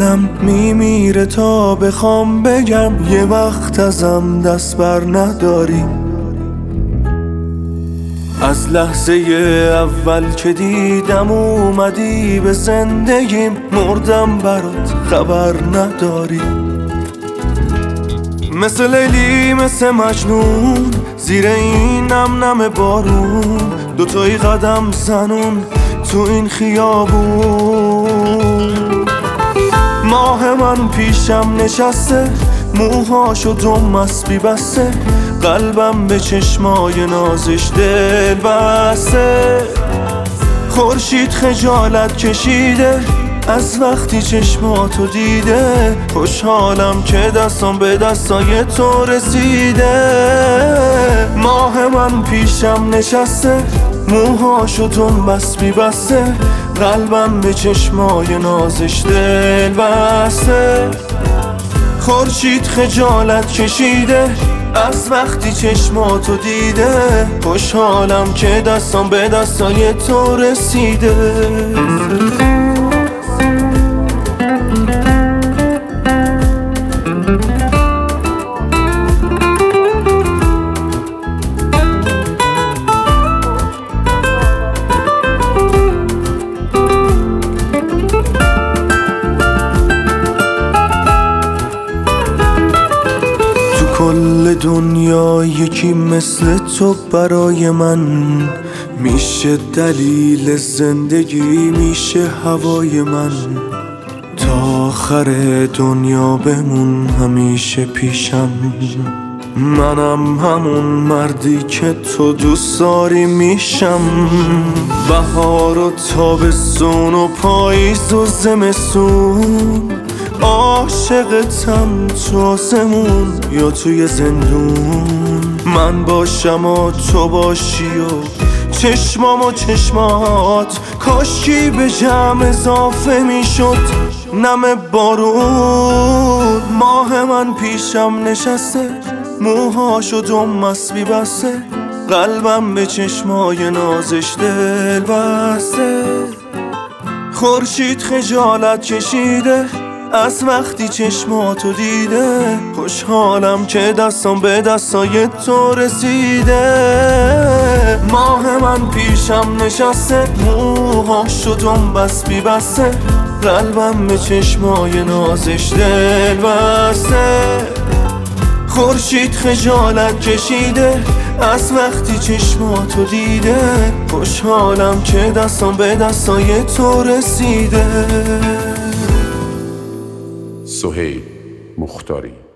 دلم میمیره تا بخوام بگم یه وقت ازم دست بر نداری. از لحظه اول که دیدم اومدی به زندگیم، مردم برات خبر نداری. مثل لیلی مثل مجنون زیر این نم نم بارون، دوتایی قدم زنون تو این خیابون. ماه من پیشم نشسته، موهاشو دم اسبی بسته، قلبم به چشمای نازش دل بسته. خورشید خجالت کشیده از وقتی چشماتو دیده، خوشحالم که دستم به دستای تو رسیده. ماه من پیشم نشسته، موهاشو دم اسبی بسته، قلبم به چشمای نازش دل بسته. خورشید خجالت کشیده از وقتی چشماتو دیده، خوشحالم که دستم به دستای تو رسیده. کل دنیا یکی مثل تو برای من میشه دلیل زندگی، میشه هوای من. تا آخر دنیا بمون همیشه پیشم، منم همون مردی که تو دوست داری میشم. بهار و تابستون و پاییز و زمستون، عاشقتم تو آسمون یا توی زندون. من باشم و تو باشی و چشمام و چشمات، کاشکی به جمع اضافه میشد نم بارون. ماه من پیشم نشسته، موهاشو دم اسبی بسته، قلبم به چشمای نازش دل بسته. خورشید خجالت کشیده از وقتی چشماتو دیده، خوشحالم که دستم به دستای تو رسیده. ماه من پیشم نشسته، موهاشو دم اسبی بسته، قلبم به چشمای نازش دل بسته. خورشید خجالت کشیده از وقتی چشماتو دیده، خوشحالم که دستم به دستای تو رسیده. سهیل مختاری.